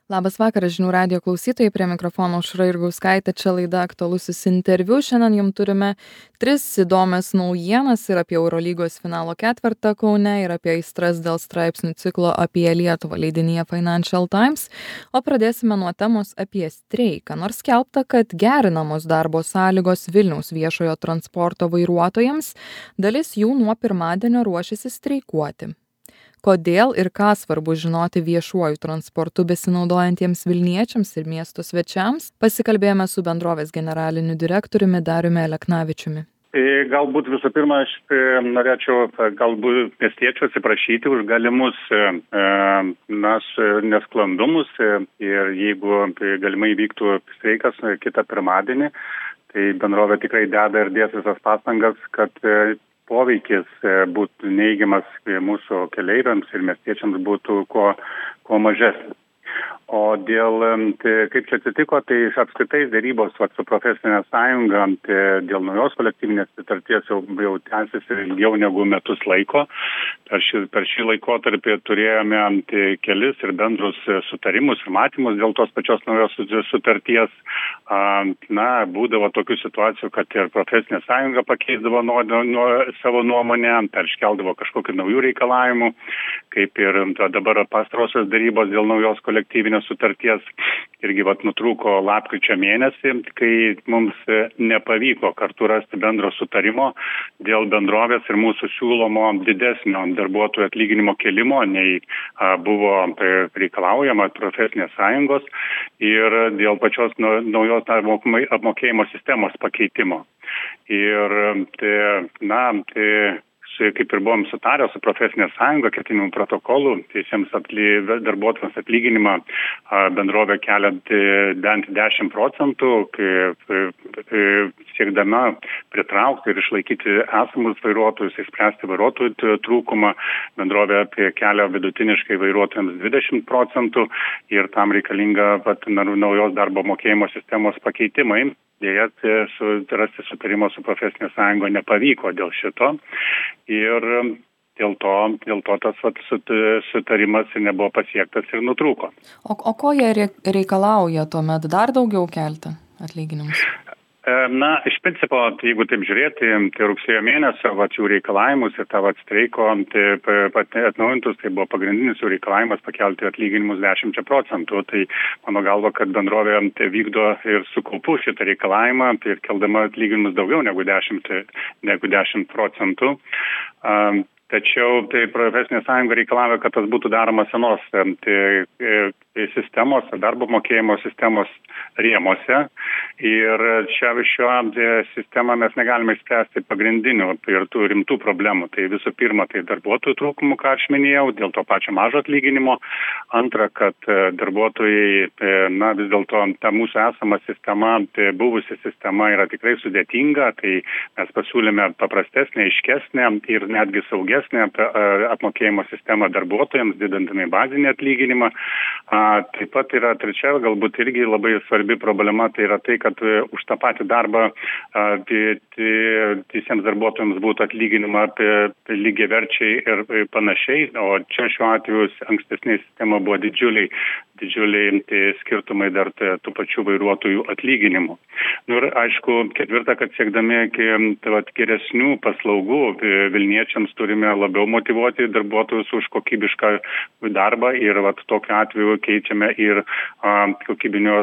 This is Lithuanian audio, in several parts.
Labas vakaras, žinių radijo klausytojai, prie mikrofono Aušra Jurgauskaitė, čia laida Aktualusis interviu. Šiandien jums turime 3 įdomias naujienas ir apie Eurolygos finalo ketvertą Kaune, ir apie aistras dėl straipsnių ciklo apie Lietuvą leidinyje Financial Times. O pradėsime nuo temos apie streiką. Nors skelbta, kad gerinamos darbo sąlygos Vilniaus viešojo transporto vairuotojams, dalis jų nuo pirmadienio ruošiasi streikuoti. Kodėl ir ką svarbu žinoti viešuoju transportu besinaudojantiems Vilniečiams ir miesto svečiams, pasikalbėjome su bendrovės generaliniu direktoriumi Dariumi Aleknavičiumi. Galbūt visų pirma, aš norėčiau galbūt miestiečių atsiprašyti už galimus nesklandumus ir jeigu galimai vyktų streikas kitą pirmadienį, tai bendrovė tikrai deda ir dės visas pastangas, kad poveikis būtų neigiamas mūsų keleiviams ir miestiečiams būtų kuo mažesnis. O dėl, kaip čia atsitiko, tai apskritai dėrybos su profesinė sąjunga dėl naujos kolektyvinės sutarties jau tęsiasi ilgiau negu metus laiko. Per šį laikotarpį turėjome kelis ir bendrus sutarimus ir matymus dėl tos pačios naujos sutarties. Būdavo tokių situacijų, kad ir profesinė sąjunga pakeisdavo savo nuomonę, iškeldavo kažkokių naujų reikalavimų, kaip ir dabar pastarosios dėrybos dėl naujos kolektyvinės sutarties irgi nutrūko lapkričio mėnesį, kai mums nepavyko kartu rasti bendro sutarimo dėl bendrovės ir mūsų siūlomo didesnio darbuotojų atlyginimo kelimo, nei buvo reikalaujama profesinės sąjungos, ir dėl pačios naujos darbo apmokėjimo sistemos pakeitimo. Ir kaip ir buvom sutarę su profesinė sąjunga, ketinimų protokolų, visiems darbuotojams atlyginimą bendrovė kelia bent 10%, siekdama pritraukti ir išlaikyti esamus vairuotojus, išspręsti vairuotojų trūkumą. Bendrovė kelia vidutiniškai vairuotojams 20% ir tam reikalinga naujos darbo mokėjimo sistemos pakeitimai. Dėja, rasti sutarimo su profesinė sąjunga nepavyko dėl šito ir dėl to tas sutarimas nebuvo pasiektas ir nutrūko. O ko jie reikalauja tuomet? Dar daugiau kelti atlyginimus? Iš principo, jeigu taip žiūrėti, tai rugsėjo mėnesio jų reikalavimus ir tą streiko atnaujintus, tai buvo pagrindinis jų reikalavimas pakelti atlyginimus 10%. Tai mano galva, kad bendrovė vykdo ir su kaupu šitą reikalavimą, tai ir keldama atlyginimus daugiau negu 10%. Tačiau tai profesinė sąjunga reikalavo, kad tas būtų daroma senos sistemos, darbo mokėjimo sistemos rėmose. Ir šiuo sistemą mes negalime išspręsti pagrindinių ir tų rimtų problemų. Tai visų pirma, tai darbuotojų trūkumų, ką aš minėjau, dėl to pačio mažo atlyginimo. Antra, kad darbuotojai, vis dėlto ta mūsų esama sistema, buvusi sistema yra tikrai sudėtinga. Tai mes pasiūlėme paprastesnę, aiškesnę ir netgi saugesnę apmokėjimo sistemą darbuotojams, didindami bazinį atlyginimą. Taip pat yra trečia, galbūt irgi labai svarbi problema, tai yra tai, kad už tą patį darbą visiems darbuotojams būtų atlyginima lygiaverčiai ir panašiai, o čia šiuo atveju ankstesnė sistema buvo didžiuliai skirtumai dar tų pačių vairuotojų atlyginimų. Ir aišku, ketvirta, kad siekdami geresnių paslaugų Vilniečiams turime labiau motyvuoti darbuotojus už kokybišką darbą ir tokiu atveju keičiame ir kokybinio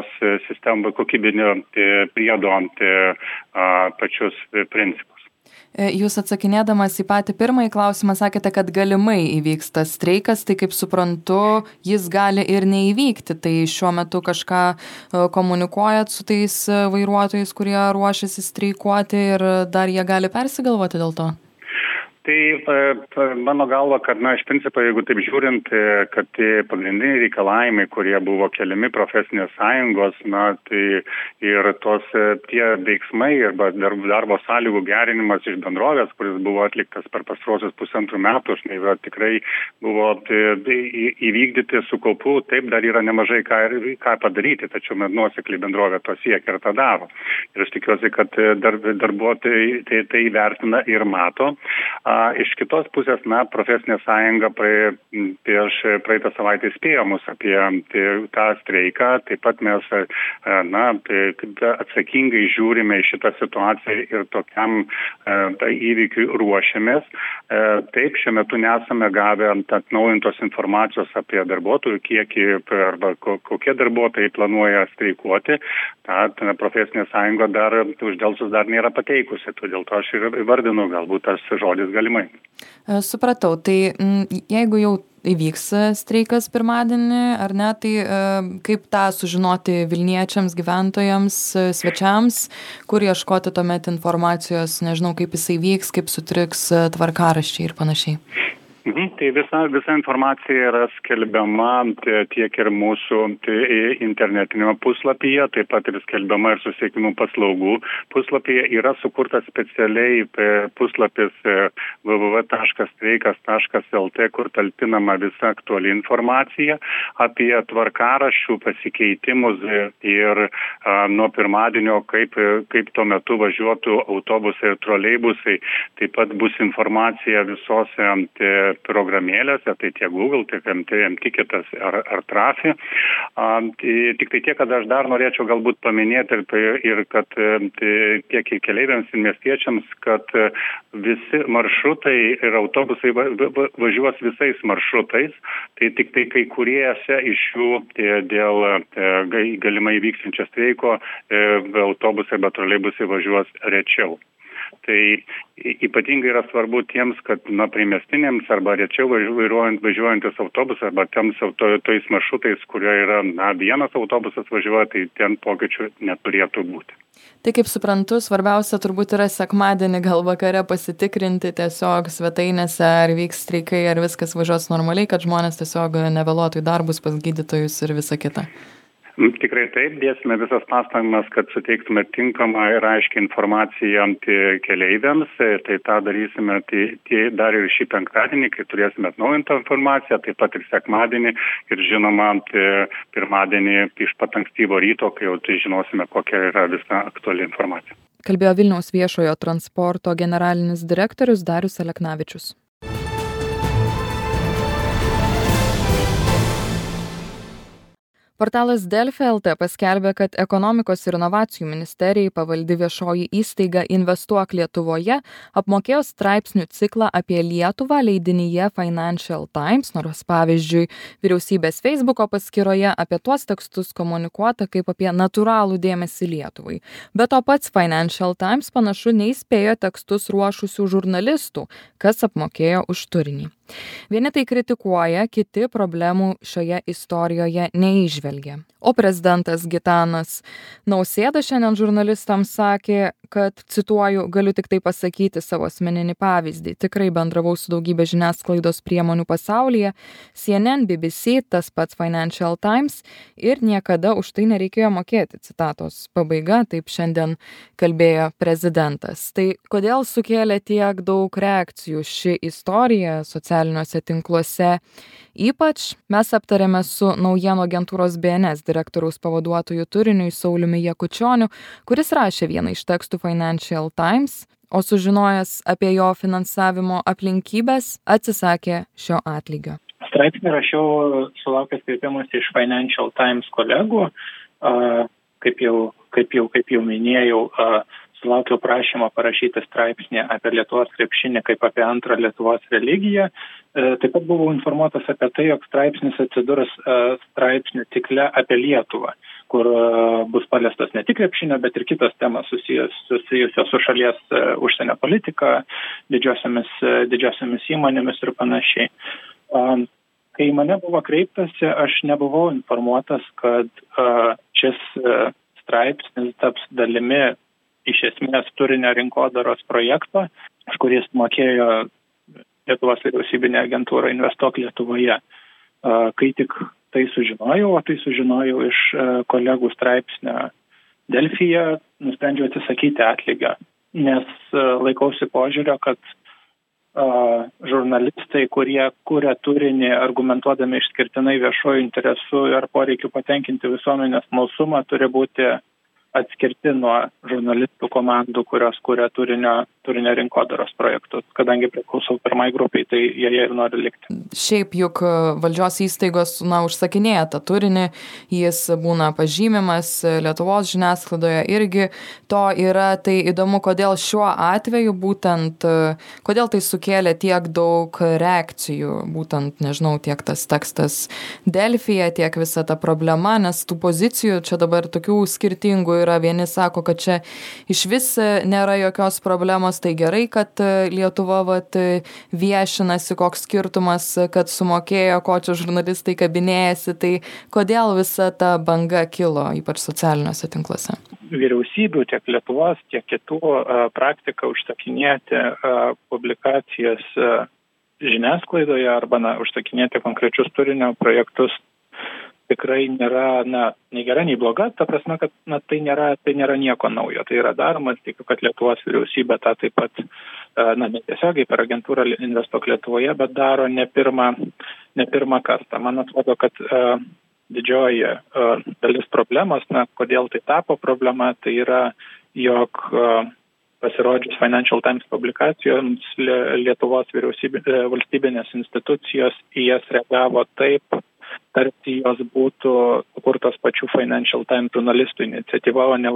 priedo pačius principus. Jūs atsakinėdamas į patį pirmąjį klausimą sakėte, kad galimai įvyks tas streikas, tai kaip suprantu, jis gali ir neįvykti. Tai šiuo metu kažką komunikuojat su tais vairuotojais, kurie ruošiasi streikuoti ir dar jie gali persigalvoti dėl to? Tai mano galva, kad iš principo, jeigu taip žiūrint, kad pagrindiniai reikalavimai, kurie buvo keliami profesinės sąjungos, tai ir tie veiksmai arba darbo sąlygų gerinimas iš bendrovės, kuris buvo atliktas per pastaruosius 1,5 metų, tikrai buvo įvykdyti su kaupu, taip dar yra nemažai ką padaryti, tačiau nuosekliai bendrovė to siekia ir tą daro. Ir aš tikiuosi, kad darbuotojai tai vertina ir mato. Iš kitos pusės, profesinė sąjunga prieš praeitą savaitę įspėjo mus apie tą streiką. Taip pat mes atsakingai žiūrime į šitą situaciją ir tokiam įvykiui ruošiamės. Taip, šiuo metu nesame gavę atnaujintos informacijos apie darbuotojų kiekį arba kokie darbuotojai planuoja streikuoti. Profesinė sąjunga dar uždelsus dar nėra pateikusi, todėl to aš ir įvardinu galbūt tas žodis galimai. Supratau, tai jeigu jau įvyks streikas pirmadienį, ar ne, tai kaip tą sužinoti Vilniečiams, gyventojams, svečiams, kur ieškoti tuomet informacijos, nežinau, kaip jisai vyks, kaip sutriks tvarkaraščiai ir panašiai? Tai visa informacija yra skelbiama tiek ir mūsų internetinėme puslapyje, taip pat ir skelbiama ir susisiekimo paslaugų puslapyje. Yra sukurtas specialiai puslapis www.streikas.lt, kur talpinama visa aktuali informacija apie tvarkaraščių pasikeitimus ir nuo pirmadienio, kaip tuo metu važiuotų autobusai ir troleibusai. Taip pat bus informacija visose programėlėse, tai tiek Google, tiek MTiketas ar Trafi. Tik tai tiek, kad aš dar norėčiau galbūt paminėti ir kad tiek keleiviams ir miestiečiams, kad visi maršrutai ir autobusai važiuos visais maršrutais, tai tik tai kai kuriuose iš jų dėl galimai vykstančio streiko autobusai, bet troleibusai važiuos rečiau. Tai ypatingai yra svarbu tiems, kad priemiestinėms arba rečiau važiuojantis autobusas arba tais maršrutais, kurie yra vienas autobusas važiuoja, tai ten pokyčių neturėtų būti. Tai kaip suprantu, svarbiausia turbūt yra sekmadienį gal vakare pasitikrinti tiesiog svetainėse, ar vyks streikai, ar viskas važiuos normaliai, kad žmonės tiesiog nevėluotų į darbus pas gydytojus ir visa kita. Tikrai taip, dėsime visas pastangas, kad suteiktume tinkamą ir aiškią informaciją keleiviams. Tai tą darysime dar ir šį penktadienį, kai turėsime atnaujintą informaciją, taip pat ir sekmadienį ir žinoma pirmadienį iš pat ankstyvo ryto, kai jau žinosime, kokia yra visa aktuali informacija. Kalbėjo Vilniaus viešojo transporto generalinis direktorius Darius Aleknavičius. Portalas Delfi LT paskelbė, kad Ekonomikos ir inovacijų ministerijai pavaldi viešoji įstaiga Investuok Lietuvoje apmokėjo straipsnių ciklą apie Lietuvą leidinyje Financial Times, nors pavyzdžiui, vyriausybės Facebooko paskyroje apie tuos tekstus komunikuota kaip apie natūralų dėmesį Lietuvai. Bet to pats Financial Times panašu neįspėjo tekstus ruošusių žurnalistų, kas apmokėjo už turinį. Vieni tai kritikuoja, kiti problemų šioje istorijoje neįžvelgia. O prezidentas Gitanas Nausėda šiandien žurnalistams sakė, kad, cituoju, galiu tik tai pasakyti savo asmeninį pavyzdį. Tikrai bendravau su daugybė žiniasklaidos priemonių pasaulyje, CNN, BBC, tas pats Financial Times ir niekada už tai nereikėjo mokėti. Citatos pabaiga, taip šiandien kalbėjo prezidentas. Tai kodėl sukėlė tiek daug reakcijų ši istorija socialiniuose tinkluose? Ypač mes aptarėme su naujienų agentūros BNS direktoriaus pavaduotojų turiniui Sauliumi Jakučioniu, kuris rašė vieną iš tekstų Financial Times, o sužinojęs apie jo finansavimo aplinkybės, atsisakė šio atlygio. Straipsnį rašiau sulaukęs kreipimusi iš Financial Times kolegų, kaip jau minėjau, sulaukiau prašymą parašyti straipsnį apie Lietuvos krepšinį kaip apie antrą Lietuvos religiją. Taip pat buvau informuotas apie tai, jog straipsnis atsidurs straipsnių cikle apie Lietuvą, kur bus paliestos ne tik krepšinio, bet ir kitos temos susijusios su šalies užsienio politika, didžiosiamis įmonėmis ir panašiai. Kai mane buvo kreiptasi, aš nebuvau informuotas, kad šis straipsnis taps dalimi iš esmės turinio rinkodaros projekto, už kurį mokėjo Lietuvos vyriausybinė agentūra Investuok Lietuvoje. Kai tik tai sužinojau, o tai sužinojau iš kolegų straipsnio Delfyje, nusprendžiau atsisakyti atlygio, nes laikausi požiūrio, kad žurnalistai, kurie kuria turinį argumentuodami išskirtinai viešojų interesų ir poreikių patenkinti visuomenės smalsumą, turi būti atskirti nuo žurnalistų komandų, kurios kuria turinio turinio rinkodaros projektus, kadangi priklausau pirmai grupiai, tai jie ir nori likti. Šiaip juk valdžios įstaigos užsakinėja tą turinį, jis būna pažymimas Lietuvos žiniasklaidoje irgi to yra, tai įdomu, kodėl šiuo atveju būtent, kodėl tai sukėlė tiek daug reakcijų, būtent, nežinau, tiek tas tekstas Delfyje, tiek visa ta problema, nes tų pozicijų čia dabar tokių skirtingų yra, vieni sako, kad čia iš vis nėra jokios problemos, tai gerai, kad Lietuva viešinasi, koks skirtumas, kad sumokėjo, ko čia žurnalistai kabinėjasi, tai kodėl visa ta banga kilo, ypač socialiniuose tinkluose? Vyriausybių, tiek Lietuvos, tiek kitų praktika užsakinėti publikacijas žiniasklaidoje arba užsakinėti konkrečius turinio projektus tikrai nėra nei gera, nei bloga, ta prasme, kad tai nėra nieko naujo. Tai yra daroma, tikiu, kad Lietuvos vyriausybė tą taip pat, netiesiogiai per agentūrą Investuok Lietuvoje, bet daro ne pirmą kartą. Man atrodo, kad didžioji dalis problemos, kodėl tai tapo problema, tai yra, jog pasirodžius Financial Times publikacijoms Lietuvos valstybinės institucijos į jas reagavo taip, tarsi jos būtų sukurtos pačių Financial Times žurnalistų iniciatyva, o ne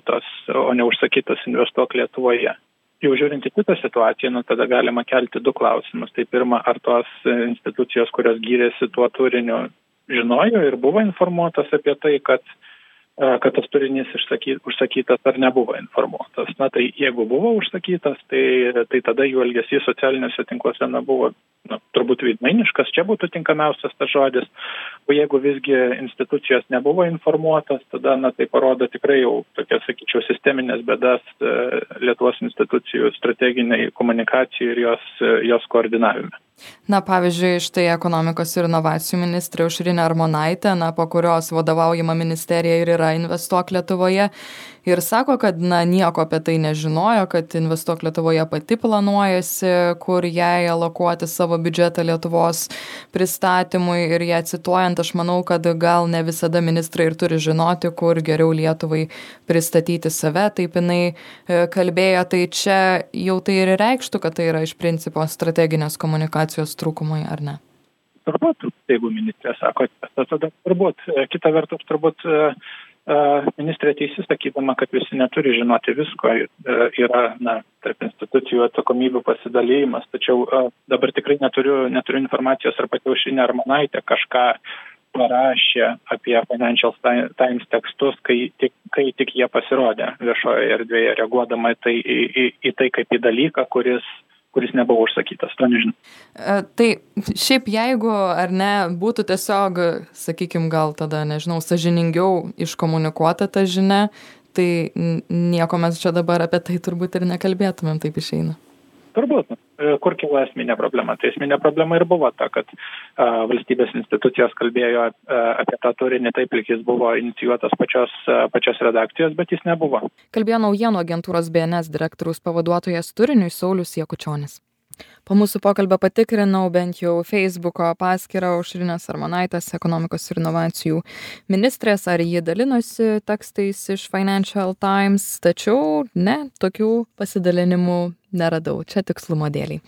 užsakytos Investuok Lietuvoje. Jau žiūrint į kitą situaciją, tada galima kelti du klausimus. Tai pirma, ar tos institucijos, kurios gyrėsi tuo turiniu, žinojo ir buvo informuotas apie tai, kad tas turinys užsakytas ar nebuvo informuotas. Tai jeigu buvo užsakytas, tai tada jų elgesys socialiniuose tinkluose buvo turbūt veidmainiškas, čia būtų tinkamiausias tas žodis. O jeigu visgi institucijos nebuvo informuotas, tada tai parodo tikrai jau tokia, sakyčiau, sisteminės bėdas Lietuvos institucijų strateginiai komunikacijai ir jos koordinavime. Pavyzdžiui, štai ekonomikos ir inovacijų ministrė Aušrinė Armonaitė, po kurios vadovaujama ministerija ir yra Investuok Lietuvoje, ir sako, kad nieko apie tai nežinojo, kad Investuok Lietuvoje pati planuojasi, kur jai alokuoti savo biudžetą Lietuvos pristatymui, ir ją cituojant, aš manau, kad gal ne visada ministrai ir turi žinoti, kur geriau Lietuvai pristatyti save, taip jinai kalbėjo, tai čia jau tai ir reikštų, kad tai yra iš principo strateginės komunikacijos trūkumai, ar ne? Turbūt, jeigu ministrė sako, tada turbūt. Kita vertus, turbūt ministrė teisi sakydama, kad visi neturi žinoti visko, yra tarp institucijų atsakomybių pasidalėjimas, tačiau dabar tikrai neturiu informacijos, ar pati Aušrinė Armonaitė kažką parašė apie Financial Times tekstus, kai tik jie pasirodė viešoje erdvėje, reaguodama į tai kaip į dalyką, kuris nebuvo užsakytas, to nežinau. Tai šiaip jeigu, ar ne, būtų tiesiog, sakykime, gal tada, nežinau, sąžiningiau iškomunikuota ta žinia, tai nieko mes čia dabar apie tai turbūt ir nekalbėtumėm, taip išeina. Turbūt. Kur kilo esminė problema? Tai esminė problema ir buvo ta, kad valstybės institucijos kalbėjo apie tą turinį taip, lyg jis buvo inicijuotas pačios redakcijos, bet jis nebuvo. Kalbėjo naujienų agentūros BNS direktoriaus pavaduotojas turiniui Saulius Jakučionis. Po mūsų pokalbio patikrinau bent jau Facebooko paskyrą Aušrinės Armonaitės ekonomikos ir inovacijų ministrės, ar ji dalinosi tekstais iš Financial Times, tačiau ne, tokių pasidalinimų neradau, čia tikslumo dėliai.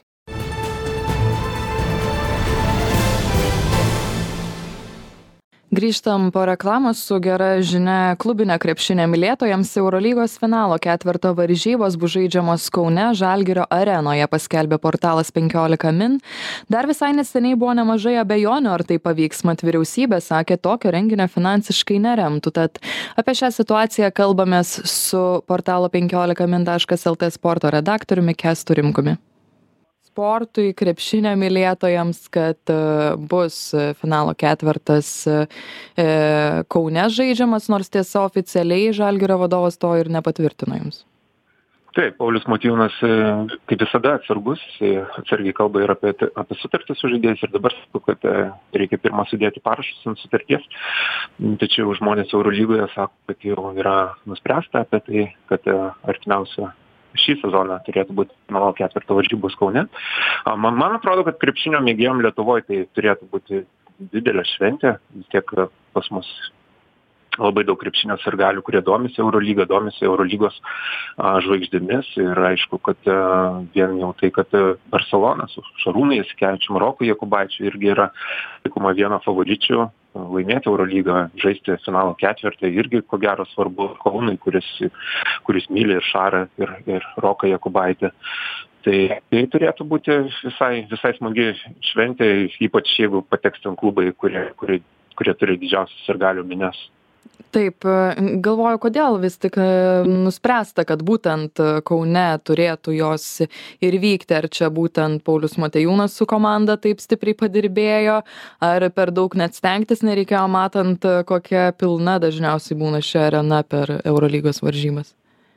Grįžtam po reklamos su gera žinia klubinio krepšinio mylėtojams. Eurolygos finalo ketverto varžybos bus žaidžiamos Kaune Žalgirio arenoje, paskelbė portalas 15 min. Dar visai neseniai buvo nemažai abejonių, ar tai pavyks, mat vyriausybė sakė, tokio renginio finansiškai neremtų. Tad apie šią situaciją kalbamės su portalo 15min.lt sporto redaktoriumi Kęstu Rimkumi. Sportui, krepšinio mylėtojams, kad bus finalo ketvertas Kaune žaidžiamas, nors tiesa oficialiai Žalgirio vadovas to ir nepatvirtino jums. Taip, Paulius Motiejūnas, kaip visada, atsargiai kalba ir apie sutartį su žaidėjais, ir dabar sakau, kad reikia pirmą sudėti parašus ant sutarties. Tačiau žmonės Eurolygoje sako, kad jau yra nuspręsta apie tai, kad artimiausia šį sezoną turėtų būti finalo ketverto varžybos Kaune. Man atrodo, kad krepšinio mėgėjom Lietuvoje tai turėtų būti didelė šventė, vis tiek pas mus labai daug krepšinio sirgalių, kurie domisi Eurolyga, domisi Eurolygos žvaigždėmis ir aišku, kad vien jau tai, kad Barcelona su Šarūnu Jasikevičiumi, Roku Jakubaičiu irgi yra laikoma viena favoričių laimėti Eurolygą, žaisti finalo ketvirtą, irgi ko gero svarbu Kaunui, kuris myli ir Šarą, ir Roką Jakubaitį. Tai turėtų būti visai smagi šventė, ypač jeigu pateks ten klubai, kurie turi didžiausias sirgalių minias. Taip, galvoju, kodėl vis tik nuspręsta, kad būtent Kaune turėtų jos ir vykti, ar čia būtent Paulius Motiejūnas su komanda taip stipriai padirbėjo, ar per daug net stengtis nereikėjo, matant, kokia pilna dažniausiai būna ši arena per Eurolygos varžybas.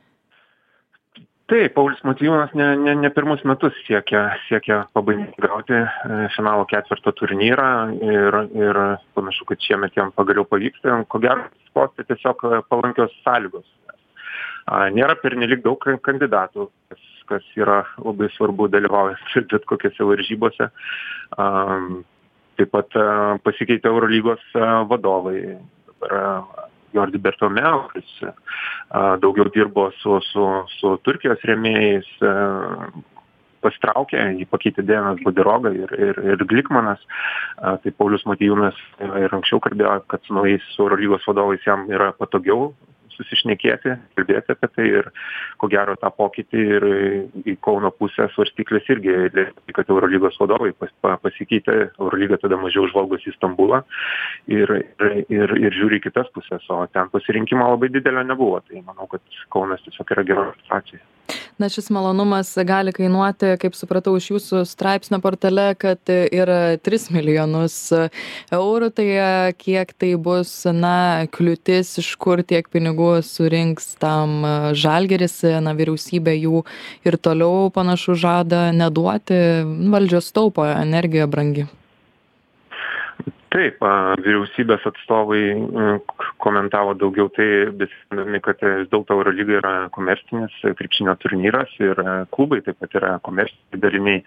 Taip, Paulius Motiejūnas ne pirmus metus siekia pabandyti gauti finalo ketvirto turnyrą ir panašu, kad šiemet jam pagaliau pavyksta. Ko gero, susiklostė tiesiog palankios sąlygos. Nėra pernelyg daug kandidatų, kas yra labai svarbu dalyvaujant bet kokiose varžybose. Taip pat pasikeitė Eurolygos vadovai. Dabar Jordi Bertomeu, kuris daugiau dirbo su Turkijos rėmėjais, pasitraukė, jį pakeitė Dejanas Bodiroga ir Glikmanas. Tai Paulius Motiejūnas ir anksčiau kalbėjo, kad su naujais Eurolygos vadovais jam yra patogiau susišnekėti, kalbėti apie tai ir ko gero tą pokytį ir į Kauno pusę svarstyklės irgi, kad Eurolygos vadovai pasikeitė, Eurolyga tada mažiau žvalgosi į Stambulą ir žiūri į kitas pusės, o ten pasirinkimo labai didelio nebuvo. Tai manau, kad Kaunas tiesiog yra gera situacija. Na, šis malonumas gali kainuoti, kaip supratau iš jūsų straipsnio portale, kad ir 3 milijonus eurų, tai kiek tai bus, kliūtis, iš kur tiek pinigų surinks tam Žalgiris, vyriausybė jų ir toliau panašu žada neduoti, valdžios taupo, energija brangi. Taip, vyriausybės atstovai komentavo daugiau tai, besindami, kad vis dėlto Eurolyga yra komercinis krepšinio turnyras ir klubai taip pat yra komerciniai dariniai.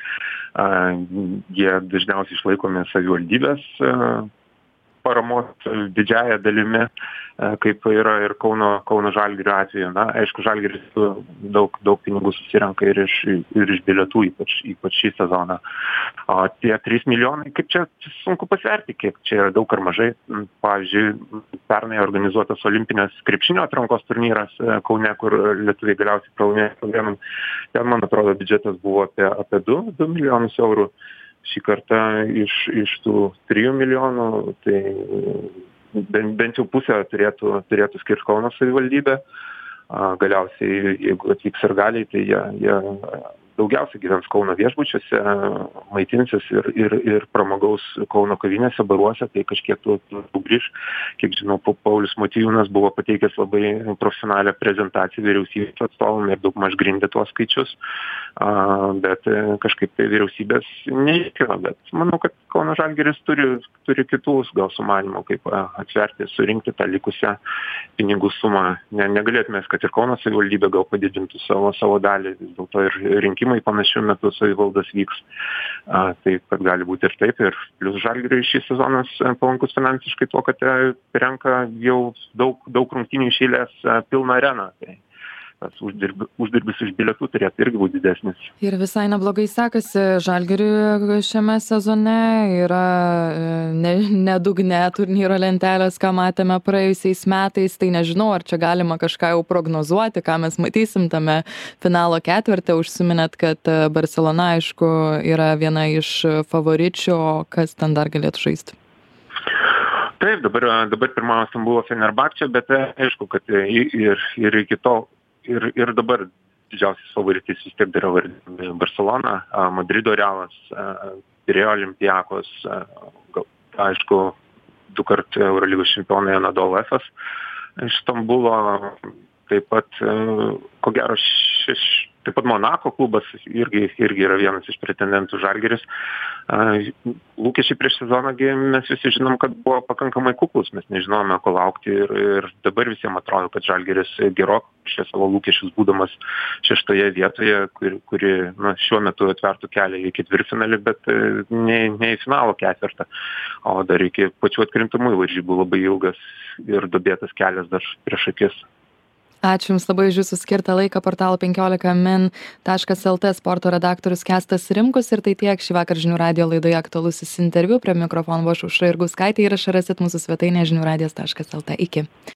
Jie dažniausiai išlaikomi savivaldybės paramos didžiąją dalimi, kaip yra ir Kauno Žalgirio atveju. Na, aišku, Žalgiris daug pinigų susirenka ir iš bilietų, ypač šį sezoną. O tie 3 milijonai, kaip čia sunku pasverti, kiek čia yra daug ar mažai. Pavyzdžiui, pernai organizuotas olimpinės krepšinio atrankos turnyras Kaune, kur lietuviai galiausiai pralaimėjo. Ten, man atrodo, biudžetas buvo apie 2 milijonus eurų. Šį kartą iš tų 3 milijonų, tai bent jau pusę turėtų skirti Kauno savivaldybė. Galiausiai, jeigu atvyks sirgaliai, tai jie daugiausiai gyvens Kauno viešbučiuose, maitinsis ir pramogaus Kauno kavinėse, baruose, tai kažkiek tų grįž. Kiek žinau, Paulius Motiejūnas buvo pateikęs labai profesionalią prezentaciją vyriausybės atstovam ir daugmaž grindė tuos skaičius, bet kažkaip tai vyriausybės neįkino, bet manau, kad Kauno Žalgiris turi kitus gal sumanimų, kaip atsverti, surinkti tą likusią pinigų sumą. Negalėtume, kad ir Kauno savivaldybė gal padidintų savo dalį, vis dėlto ir rinkimai panašiu metu savivaldos vyks. Taip, kad gali būti ir taip, ir plius Žalgiriui šis sezonas palankus finansiškai tuo, kad renka jau daug rungtynių iš eilės pilną areną. Tai tas uždirbis iš bilietų turėtų irgi būti didesnis. Ir visai neblogai sekasi Žalgiriui šiame sezone, yra nedugne turnyro lentelės, ką matėme praėjusiais metais, tai nežinau, ar čia galima kažką jau prognozuoti, ką mes matysim tame finalo ketvirte. Užsiminėt, kad Barcelona, aišku, yra viena iš favoričių, o kas ten dar galėtų žaisti? Taip, dabar pirmavo Stambulo Fenerbahčė, bet aišku, kad ir iki tol ir dabar didžiausias favoritis vis tiek yra Barcelona, Madrido Realas, Pirėjo Olympiakos, aišku, 2-kart Eurolygos čempionai Anadolu Efes iš Stambulo, taip pat, ko gero, Taip pat Monako klubas irgi yra vienas iš pretendentų. Žalgiris. Lūkesčiai prieš sezoną mes visi žinom, kad buvo pakankamai kuklus, mes nežinome, ko laukti ir dabar visiems atrodo, kad Žalgiris gerokai šie savo lūkesčius būdamas 6 vietoje, kuri šiuo metu atvertų kelią į ketvirtfinalį, bet ne į finalo ketvirtą. O dar iki pačių atkrintamųjų varžybų labai ilgas ir duobėtas kelias dar prieš akis. Ačiū Jums labai už Jūsų skirtą laiką. Portalo 15min.lt sporto redaktorius Kęstas Rimkus. Ir tai tiek šį vakar Žinių radijo laidoje aktualusis interviu. Prie mikrofono buvo Aušra Jurgauskaitė. Įrašą rasit mūsų svetainėje žiniųradijas.lt. Iki.